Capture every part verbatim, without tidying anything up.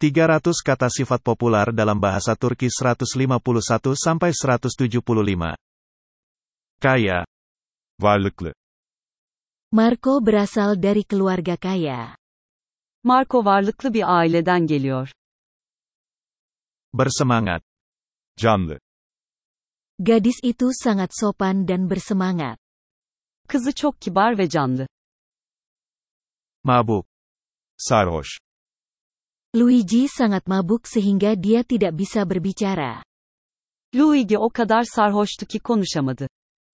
tiga ratus kata sifat populer dalam bahasa Turki seratus lima puluh satu sampai seratus tujuh puluh lima. Kaya. Varlıklı. Marco berasal dari keluarga kaya. Marco varlıklı bir aileden geliyor. Bersemangat. Canlı. Gadis itu sangat sopan dan bersemangat. Kızı çok kibar ve canlı. Mabuk. Sarhoş. Luigi sangat mabuk sehingga dia tidak bisa berbicara. Luigi o kadar sarhoştu ki konuşamadı.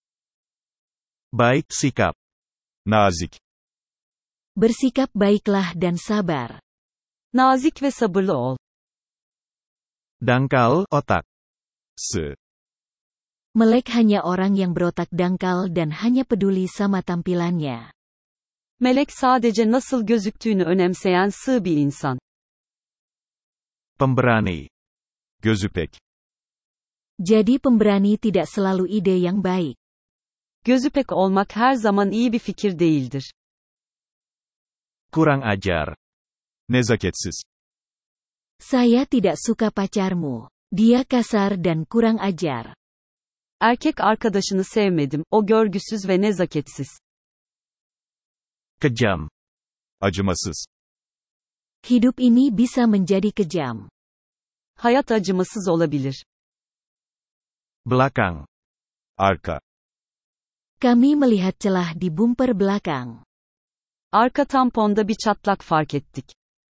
Baik sikap. Nazik. Bersikap baiklah dan sabar. Nazik ve sabırlı ol. Dangkal, otak. Sığ. Melek hanya orang yang berotak dangkal dan hanya peduli sama tampilannya. Melek sadece nasıl gözüktüğünü önemseyen sığ bir insan. Pemberani. Gözü pek. Jadi pemberani tidak selalu ide yang baik. Gözü pek olmak her zaman iyi bir fikir değildir. Kurang ajar. Nezaketsiz. Saya tidak suka pacarmu. Dia kasar dan kurang ajar. Erkek arkadaşını sevmedim, o görgüsüz ve nezaketsiz. Kejam. Acımasız. Hidup ini bisa menjadi kejam. Hayat acımasız olabilir. Belakang. Arka. Kami melihat celah di bumper belakang. Arka tamponda bir çatlak fark ettik.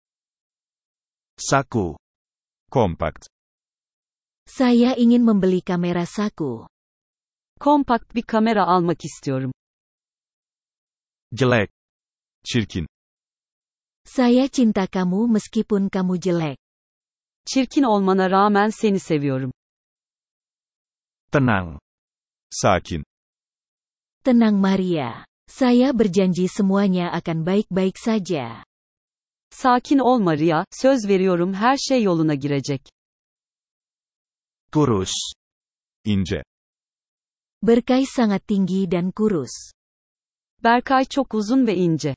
Saku. Kompakt. Saya ingin membeli kamera saku. Kompakt bir kamera almak istiyorum. Jelek. Çirkin. Saya cinta kamu meskipun kamu jelek. Çirkin olmana rağmen seni seviyorum. Tenang. Sakin. Tenang Maria. Saya berjanji semuanya akan baik-baik saja. Sakin ol Maria, söz veriyorum her şey yoluna girecek. Kurus. İnce. Berkay sangat tinggi dan kurus. Berkay çok uzun ve ince.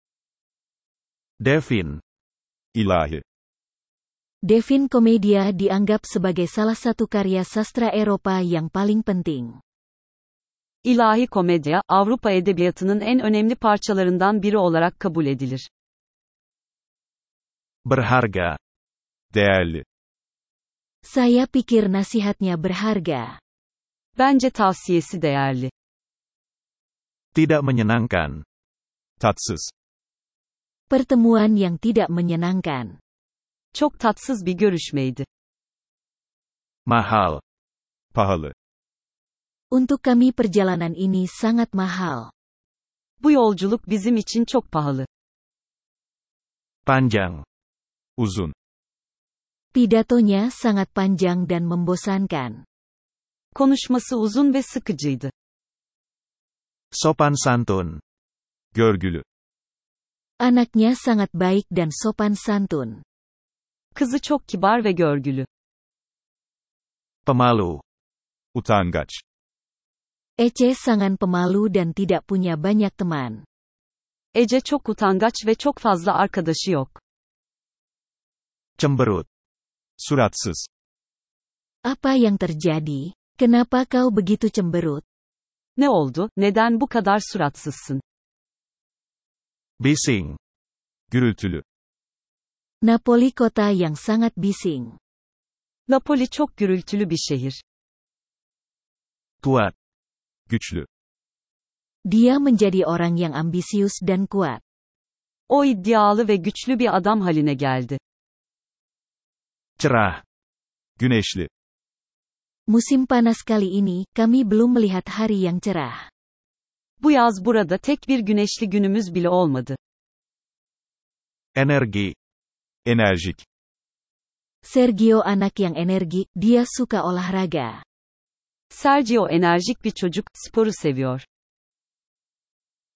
Devin. İlahi. Devin Komedia dianggap sebagai salah satu karya sastra Eropa yang paling penting. İlahi komedya, Avrupa edebiyatının en önemli parçalarından biri olarak kabul edilir. Berharga. Değerli. Saya pikir nasihatnya berharga. Bence tavsiyesi değerli. Tidak menyenangkan. Tatsız. Pertemuan yang tidak menyenangkan. Çok tatsız bir görüşmeydi. Mahal. Pahalı. Untuk kami perjalanan ini sangat mahal. Bu yolculuk bizim için çok pahalı. Panjang. Uzun. Pidatonya sangat panjang dan membosankan. Konuşması uzun ve sıkıcıydı. Sopan santun. Görgülü. Anaknya sangat baik dan sopan santun. Kızı çok kibar ve görgülü. Pemalu. Utangaç. Ece sangat pemalu dan tidak punya banyak teman. Ece çok utangaç ve çok fazla arkadaşı yok. Cemberut. Suratsız. Apa yang terjadi? Kenapa kau begitu cemberut? Ne oldu, neden bu kadar suratsızsın? Bising. Gürültülü. Napoli kota yang sangat bising. Napoli çok gürültülü bir şehir. Kuat. Güçlü. Dia menjadi orang yang ambisius dan kuat. O iddialı ve güçlü bir adam haline geldi. Cerah. Güneşli. Musim panas kali ini, kami belum melihat hari yang cerah. Bu yaz burada tek bir güneşli günümüz bile olmadı. Energi. Enerjik. Sergio anak yang energi, dia suka olahraga. Sergio enerjik bir çocuk, sporu seviyor.